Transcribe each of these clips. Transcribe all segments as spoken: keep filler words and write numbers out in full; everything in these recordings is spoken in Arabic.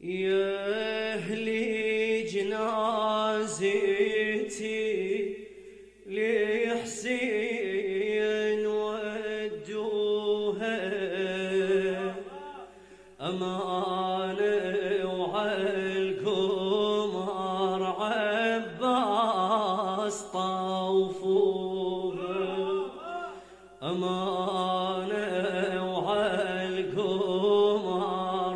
يا أهلي جنازتي لحسين ودوها أمانة وعالقمر عباس طوفوها أمانة وعالقمر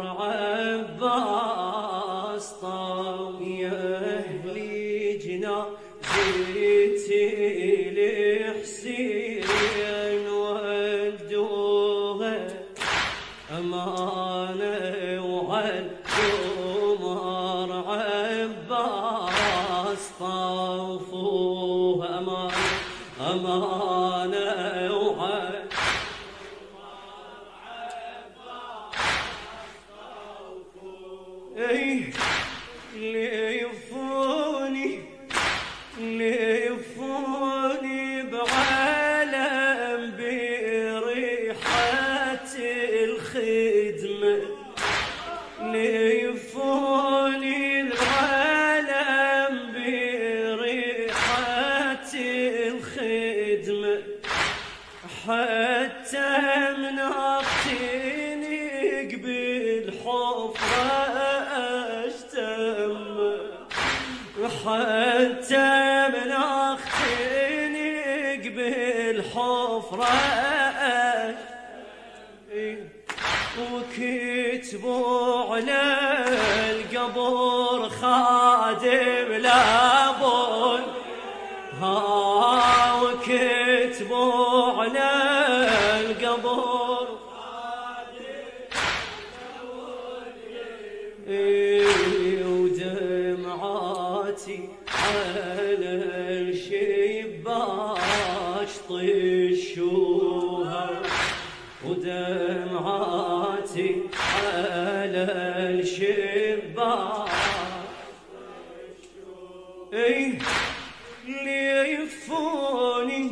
عباس طوفوها يا أهلي جنازتي لحسين ودوها أمانة وعالقمر عباس طوفوها أمانة أمانة وعالقمر عباس طوفوها إيه ليفوني ليفوني بعالم بريحة الخدمة ليفوني العالم بريحة الخدمة حتى من أختيني قبل حفرة أشتم حتى من أختيني قبل حفرة وكتبوا على القبر خادم لابون ها وكتبوا على القبر خادم ودمعاتي على الشباك طشوها ودمعاتي على الشباك ايه ليفوني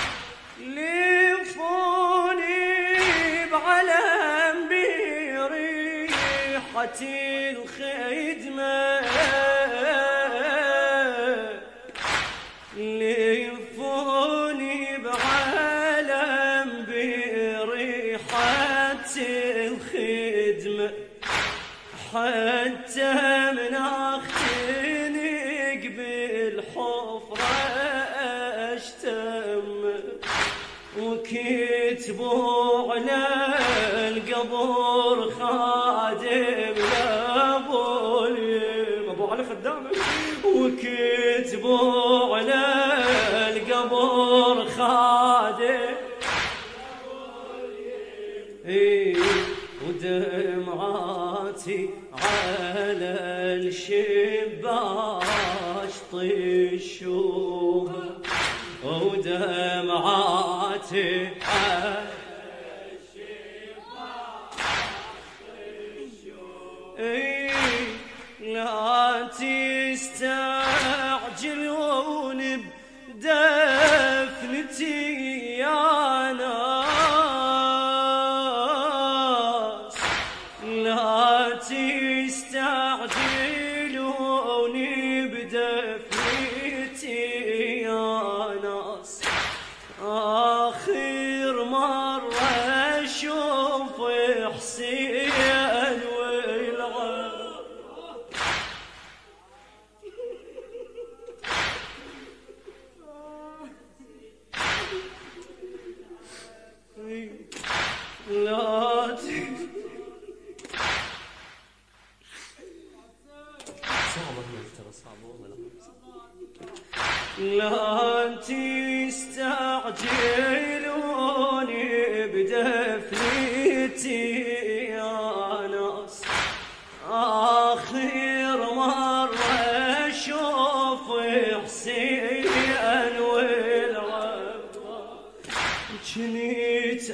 ليفوني بعلم بريحة الخدمة ليفوني بعلم بريحة الخدمة حتى من أختيني قبل حفرة أشتم وكتبوا على القبر خادم لأبو أبو علي خدامه وكتبوا على القبر خادم إيه ودمعاتي على الشباك طشوها ودمعاتي على الشباك طشوها إيه لا تستعجلون بدفنتي يا ناس لا تستعجلون بدفنتي يا ناس آخر مرة أشوف حسين والعب لا لا تستعجلون بدفنتي يا ناس آخر مرة أشوف حسين والعب جنيت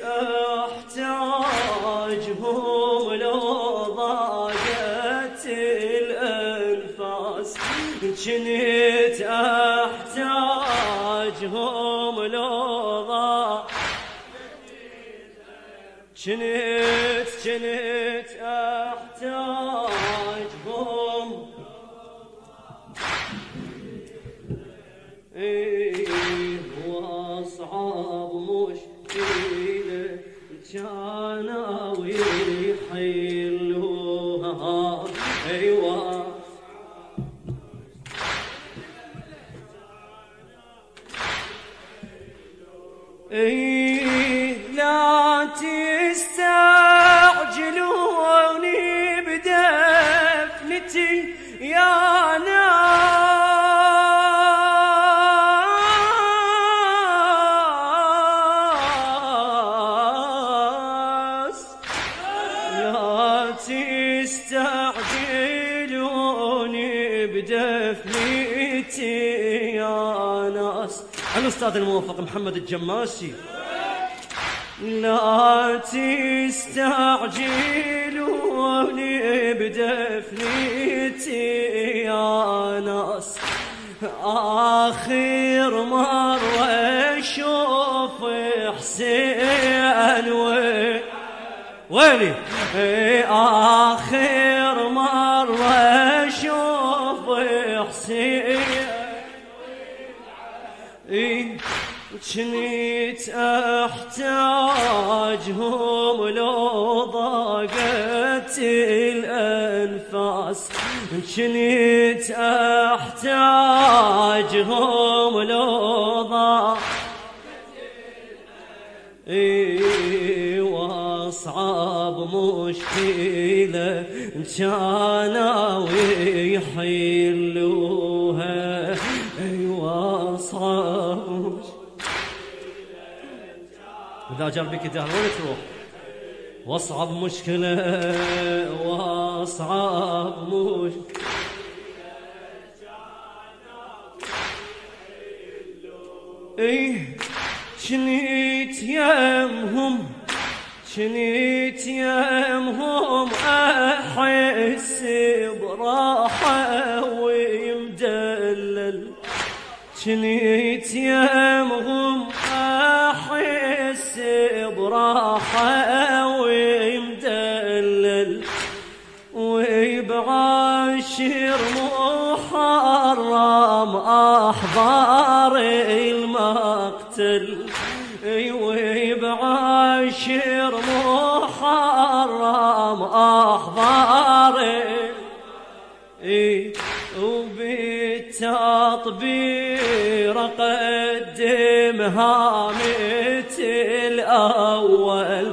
أحتاجهم لو ضاقت الأنفاس جنيت أحتاجهم لو ضاقت جنيت جنيت أحتاج ايوه اي لا تستعجلوني بدفنتي يا ناس، لا تستعجلوني بدفنتي يا ناس. الأستاذ الموفق محمد الجماسي. لا تستعجلوني بدفنتي يا ناس، آخر مرة أشوف حسين وين ويني، آخر مرة أشوف حسين جنيت احتاجهم لو ضاقت الانفاس، جنيت احتاجهم لو ضاقت الانفاس، واصعب مشكلة كانوا يحلوها، واصعب مشكلة إذا جربك تهرون تروح، واصعب مشكلة واصعب مشكلة ايه جنيت يمهم جنيت يمهم احس براحة ومدلل، جنيت يمهم احس براحة ومدلل، وبعاشر محرم احضر المقتل، وبعاشر محرم احضر وبالتطبير قدمها مثل الأول،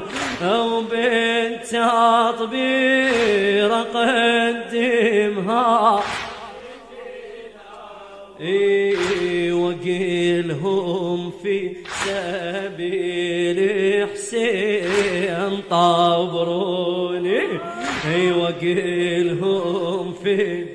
وبالتطبير قدمها إيه، وقيلهم في سبيل حسين طابروني، اي وقيلهم في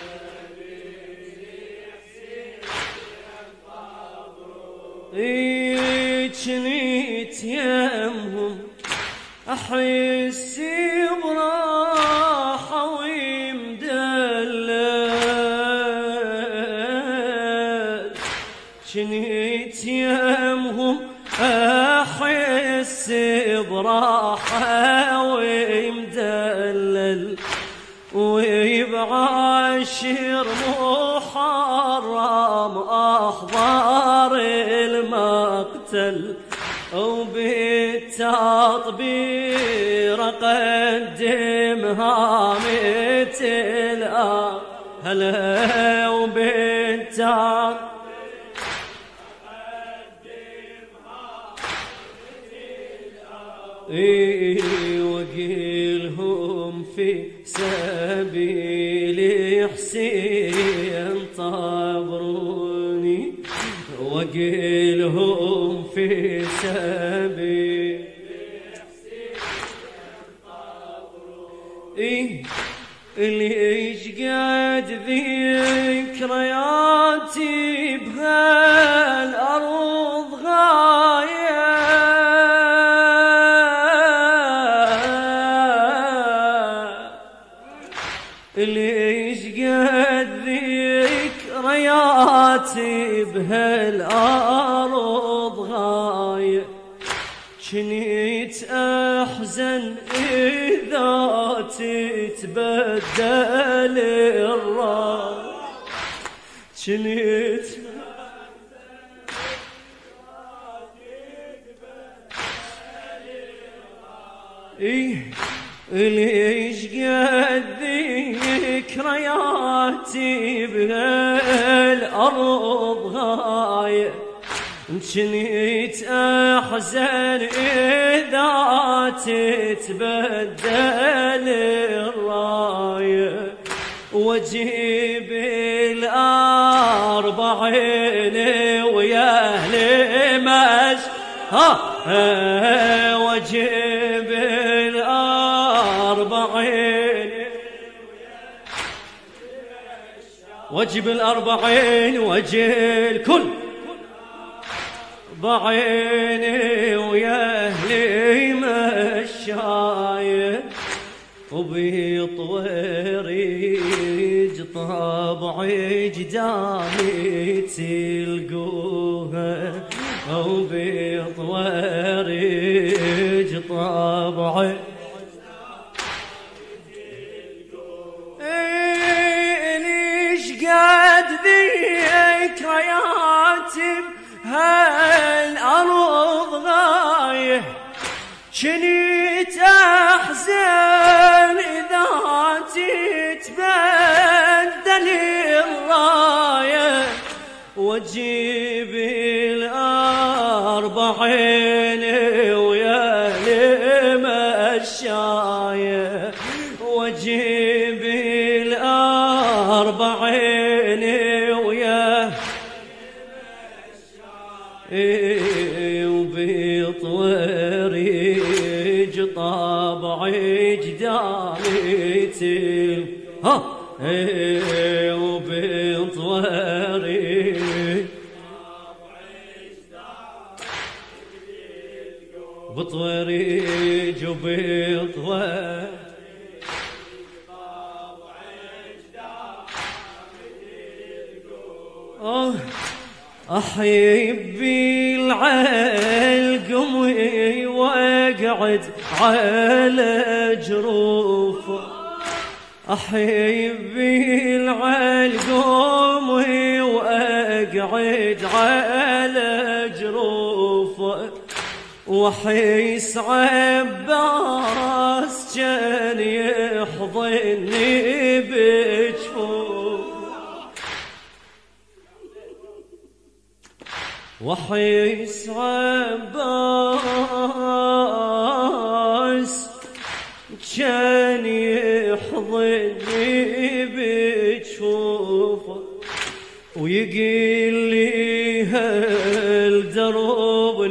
جنيت يمهم احس براحة ومدلل، جنيت يمهم احس براحة ومدلل، وبعاشر محرم احضر المقتل، وبالتطبير قدمها مثل هلا، وبالتطبير إيه، وقيلهم في سبيل حسين طابروني، وقيلهم في سبيل حسين طابروني إيه، اللي يجقد ذكرياتي بهالأرض غاية، اللي يشقد ذكرياتي بهالأرض غاية، جنيت أحزن إذا تتبدل الراي، جنيت إيه، ليش قد ذكرياتي بهالأرض هاي جنيت أحزن إذا تتبدل الراية وأجيب الأربعين ويا أهل مش ها وأجيب الأربعين وأجيب الأربعين وأجي الكل بعيني ويا أهلي مشاية وبطويريج طبعي جدامي تلقوها وبطويريج طبعي ليش قد ذكرياتي هالأرض غاية جنيت أحزن إذا تتبدل الراية وأجيب الأربعين ويا المشاية وأجيب الأربعين ويا وبطويريج طبعي جدامي تل ها وبطويريج بطويريج وبطويريج آه أحيب بالعلقم وأقعد على جروفه أحيب بالعلقم وأقعد على جروفه وحيس عباس كان يحضني بجفوفه وحيس عباس كان يحضني بجفوفه ويقول لي هالدرب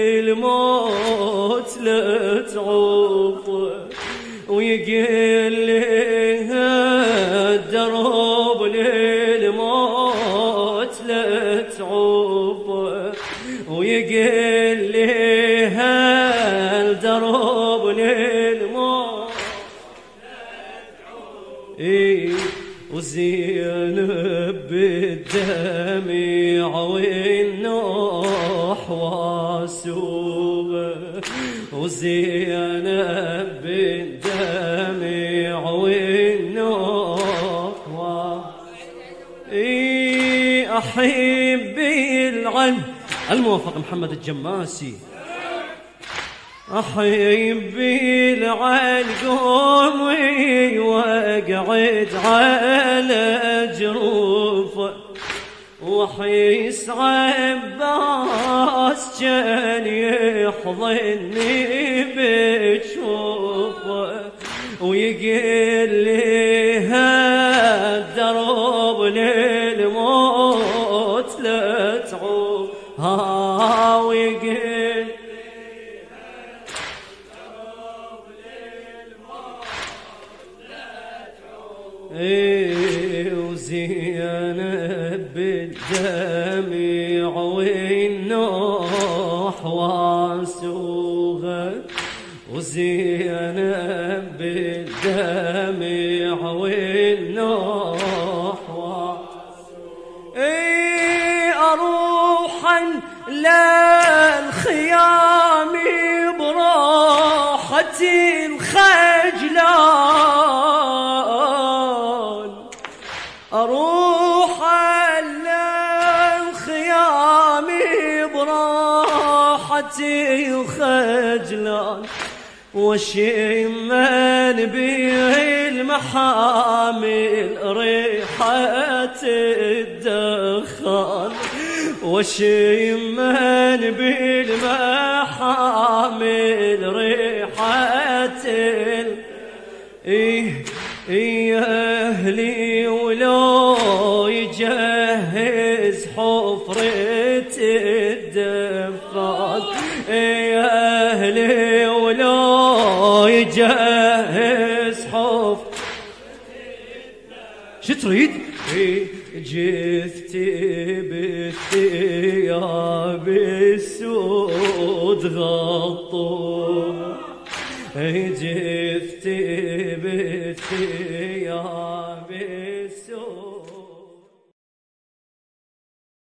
للموت لا تعوفه ويقول لي هالدرب للموت لا تعوفه ويقول لي هالدرب للموت إيه وزينب بالدمع والنوح واسوغه وزينب بالدمع والنوح إيه أحبي العلم الموفق محمد الجماسي أحبي العلقم وأقعد على جروفه وحيس عباس كان يحضني بجفوفه ويقول لي هالدرب للموت لا تعوف ها ويقول ايه وزينب بالدمع والنوح واسوغه وزينب بالدمع والنوح واسوغه ايه اروحا للخيام براحتي الخجلان أروح للخيام براحتي الخجلان وشمن بيه المحامل ريحة الدخان، وشمن بالمحامل ريحة ال إيه إيه أهلي ولو يجهز حفرة الدفان، إيه أهلي ولو يجهز حفرة شو تريد؟ جثتي بالثياب السود غطوا، جثتي بالثياب